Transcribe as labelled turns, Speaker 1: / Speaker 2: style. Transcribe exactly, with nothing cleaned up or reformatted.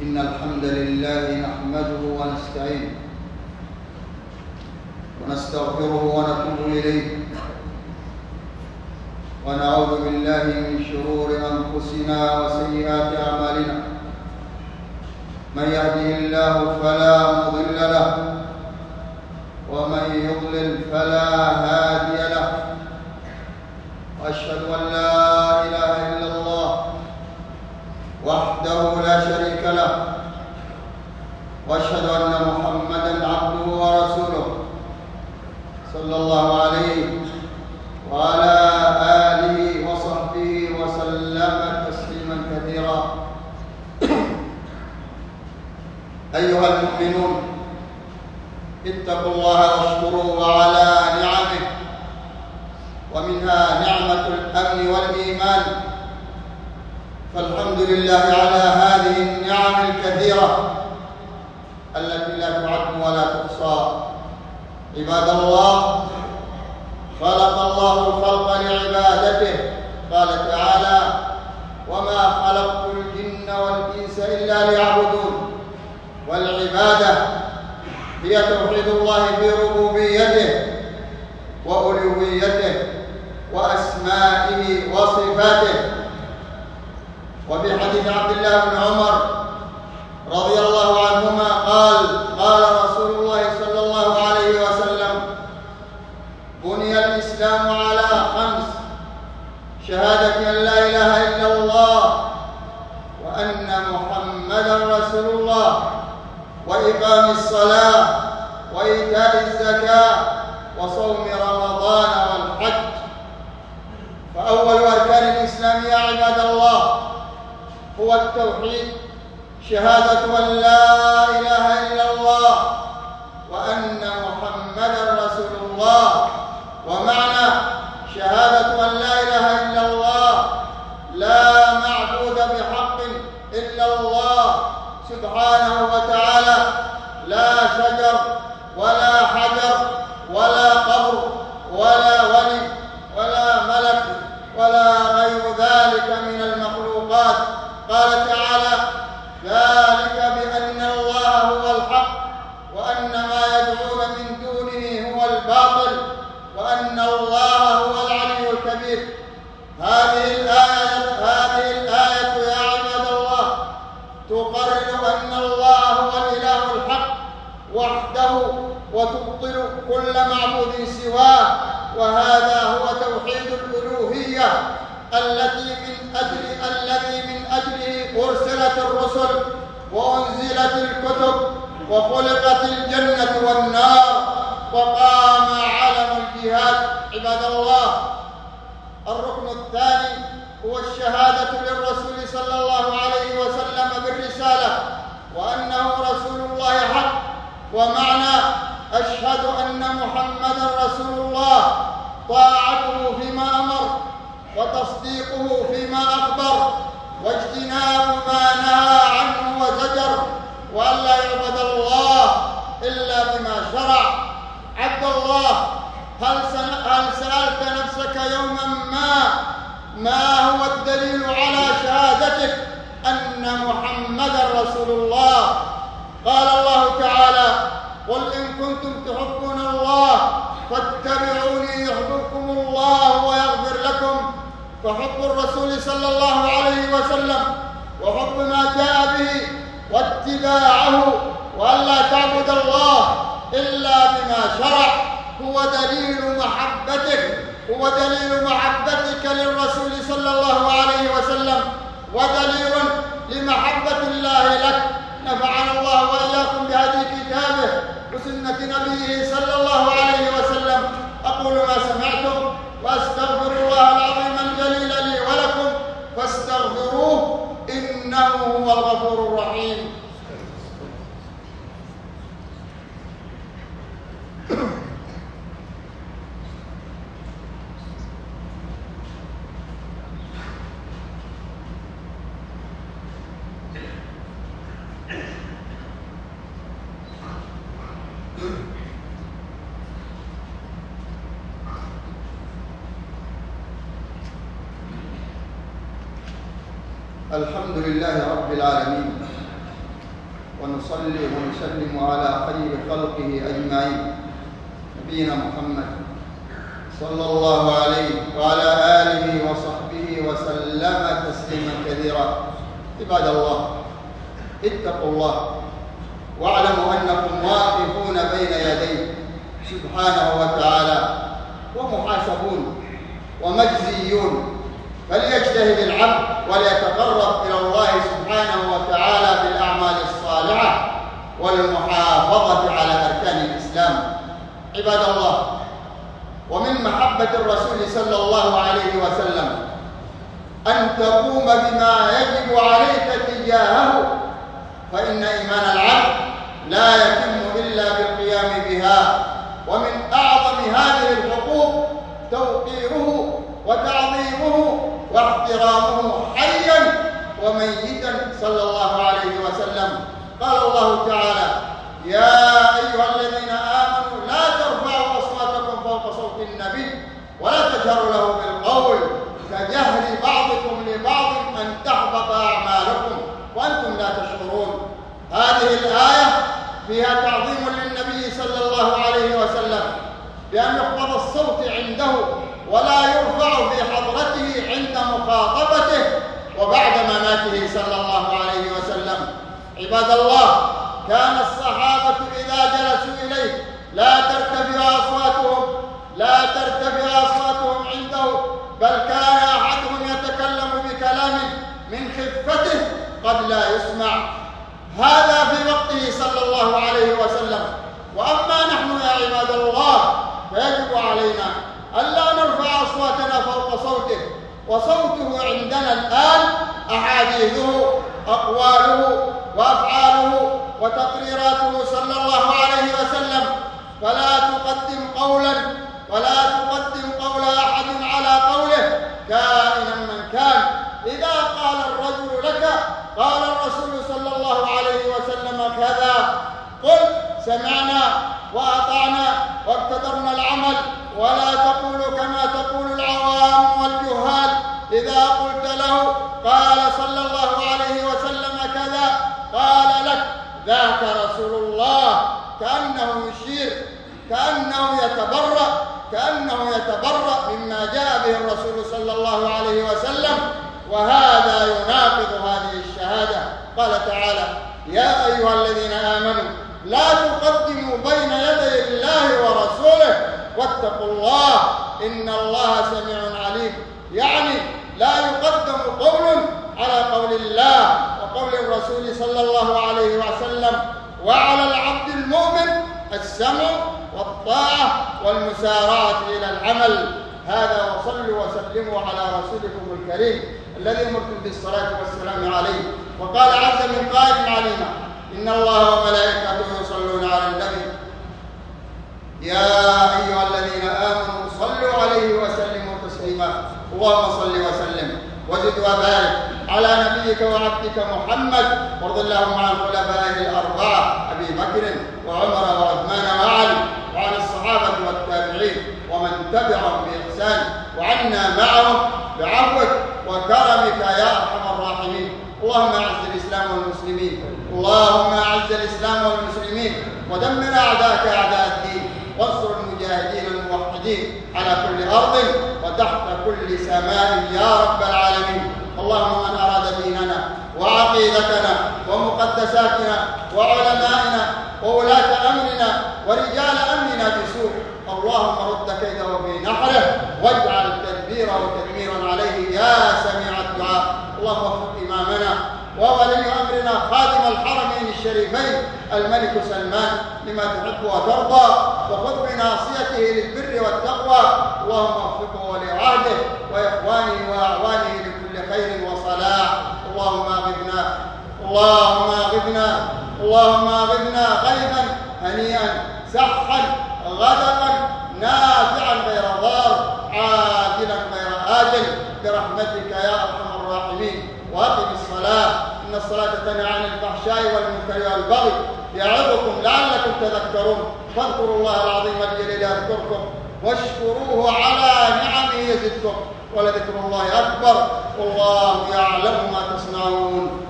Speaker 1: إن الحمد لله نحمده ونستعينه ونستغفره ونتوب إليه ونعوذ بالله من شرور أنفسنا وسيئات أعمالنا. من يهده الله فلا مضل له ومن يضلل فلا هادي له. وأشهد أن لا إله إلا الله وحده لا شريك له، وأشهد أن محمدًا عبده ورسوله صلى الله عليه وعلى آله وصحبه وسلم تسليما كثيرا. أيها المؤمنون، اتقوا الله واشكروا على نعمه، ومنها نعمة الأمن والإيمان. فالحمد لله على هذه النعم الكثيرة التي لا تعد ولا تحصى. عباد الله، خلق الله الخلق لعبادته. قال تعالى: وما خلقت الجن والإنس إلا ليعبدون. والعبادة هي توحيد الله في ربوبيته وألوهيته وأسمائه وصفاته. وفي حديث عبد الله بن عمر رضي الله عنهما قال: قال رسول الله صلى الله عليه وسلم: بني الإسلام على خمس: شهادة أن لا إله إلا الله وأن محمدًا رسول الله، وإقام الصلاة، وإيتاء الزكاة، وصوم رمضان والحج. فأول أركان الإسلام يا عباد الله هو التوحيد، شهادة أن لا إله إلا الله وأن محمدًا رسول الله. ومعنى شهادة أن لا إله إلا الله: لا معبود بحق إلا الله سبحانه وتعالى، لا شجر ولا حجر ولا قبر ولا ولي ولا ملك ولا غير ذلك من المخلوقات. قال تعالى: ذلك بأن الله هو الحق وأن ما يدعون من دونه هو الباطل وأن الله هو العلي الكبير. هذه الآية هذه الآية يا عباد الله تقرر أن الله هو الإله الحق وحده، وتبطل كل معبود سواه. وهذا هو توحيد الألوهية التي من أجل الذي من أجله أرسلت الرسل وأنزلت الكتب وخلقت الجنة والنار وقام علم الجهاد. عباد الله، الركن الثاني هو الشهادة للرسول صلى الله عليه وسلم بالرسالة وأنه رسول الله حق. ومعنى أشهد أن محمدًا رسول الله طاعته فيما أمر وتصديقه فيما أخبر واجتناب ما نهى عنه وزجر، وأن لا يعبد الله إلا بما شرع. عبد الله، هل هل سألت نفسك يوما ما ما هو الدليل على شهادتك أن محمدًا رسول الله؟ قال الله تعالى: قل إن كنتم تحبون الله فاتبعوني يحببكم الله ويغفر لكم. فحب الرسول صلى الله عليه وسلم وحب ما جاء به واتباعه وألا تعبد الله إلا بما شرع هو دليل محبتك هو دليل محبتك للرسول صلى الله عليه وسلم ودليل لمحبة الله لك. نفعنا الله وإياكم بهدي كتابه وسنة نبيه صلى الله عليه وسلم. أقول ما سمعتم وأستغفر الله العظيم الجليل لي ولكم فاستغفروه إنه هو الغفور الرحيم. الحمد لله رب العالمين، ونصلي ونسلم على خير خلقه أجمعين نبينا محمد صلى الله عليه وعلى آله وصحبه وسلم تسليما كثيرا. عباد الله، اتقوا الله واعلموا أنكم واقفون بين يديه سبحانه وتعالى ومحاسبون ومجزيون، فليجتهد العبد وليتقرب إلى الله سبحانه وتعالى بالأعمال الصالحة والمحافظة على أركان الإسلام. عباد الله، ومن محبة الرسول صلى الله عليه وسلم أن تقوم بما يجب عليك تجاهه، فإن إيمان العبد لا يتم إلا بالقيام بها. ومن أعظم هذه الحقوق توقيره وتعظيمه واحترامه حيا وميتا صلى الله عليه وسلم. قال الله تعالى: يا أيها الذين آمنوا لا ترفعوا أصواتكم فوق صوت النبي ولا تجهروا له بالقول كجهر بعضكم لبعض أن تحبط أعمالكم وأنتم لا تشعرون. هذه الآية فيها تعظيم للنبي صلى الله عليه وسلم بأن يخفض الصوت عنده ولا يرفع في حضرته عند مخاطبته وبعد مماته صلى الله عليه وسلم. عباد الله، كان الصحابة إذا جلسوا إليه لا ترتفع أصواتهم لا ترتفع أصواتهم عنده، بل كان أحدهم يتكلم بكلام من خفته قد لا يسمع. هذا في وقته صلى الله عليه وسلم. وأما نحن يا عباد الله فيجب علينا ألا نرفع أصواتنا فوق صوته، وصوته عندنا الآن أحاديثه، أقواله وأفعاله وتقريراته صلى الله عليه وسلم. فلا تقدم قولا ولا تقدم قول أحد على قوله كائنا من كان. إذا قال الرجل لك قال الرسول صلى الله عليه وسلم كذا، قل سمعنا وأطعنا وابتدرنا العمل، ولا تقول كما تقول العوام والجهال. إذا قلت له قال صلى الله عليه وسلم كذا قال لك ذاك رسول الله، كأنه يشير، كأنه يتبرأ كأنه يتبرأ مما جاء به الرسول صلى الله عليه وسلم، وهذا يناقض هذه الشهادة. قال تعالى: يا أيها الذين آمنوا لا تقدموا بين يدي الله ورسوله واتقوا الله إن الله سميع عليم. يعني لا يقدم قول على قول الله وقول الرسول صلى الله عليه وسلم، وعلى العبد المؤمن السمع والطاعة والمسارعة إلى العمل. هذا، وصلوا وسلموا على رسولكم الكريم الذي أمرتم بالصلاة والسلام عليه. وقال عز من قائل علينا: إن الله وملائكته يصلون على النبي يا أيها الذين آمنوا صلوا عليه وسلموا تسليما. اللهم صل وسلم وزد وبارك على نبيك وعبدك محمد، وارض اللهم عن خلفائه الأربعة أبي بكر وعمر وعثمان وعلي، وعن الصحابة والتابعين ومن تبعهم بإحسان، وعنا معهم بعفوك وكرمك يا أرحم الراحمين. اللهم أعز الإسلام والمسلمين اللهم أعز الإسلام والمسلمين ودمر أعداءك أعداء الدين، وانصر المجاهدين الموحدين على كل أرض وتحت كل سماء يا رب العالمين. اللهم من أراد ديننا وعقيدتنا ومقدساتنا وعلمائنا وولاة أمرنا ورجال أمرنا بسوء، اللهم رد كيده في نحره واجعل تدبيره وتدميرا عليه يا سميع الدعاء. اللهم وفق إمامنا وولي أمرنا خادم الحرمين الشريفين الملك سلمان لما تحب وترضى، وخذ بناصيته للبر والتقوى. اللهم وفقه ولعهده وإخوانه وأعوانه لكل خير وصلاح. اللهم أغثنا اللهم أغثنا اللهم أغثنا غيثا هنيئا سحا غدقا نافعا غير ضار عاجلا غير آجل برحمتك يا أرحم الراحمين. وأقم الصلاة إن الصلاة تنهى عن الفحشاء والمنكر والبغي يعظكم لعلكم تذكرون. فاذكروا الله العظيم الجليل يذكركم واشكروه على نعمه يزدكم ولذكر الله أكبر والله يعلم ما تصنعون.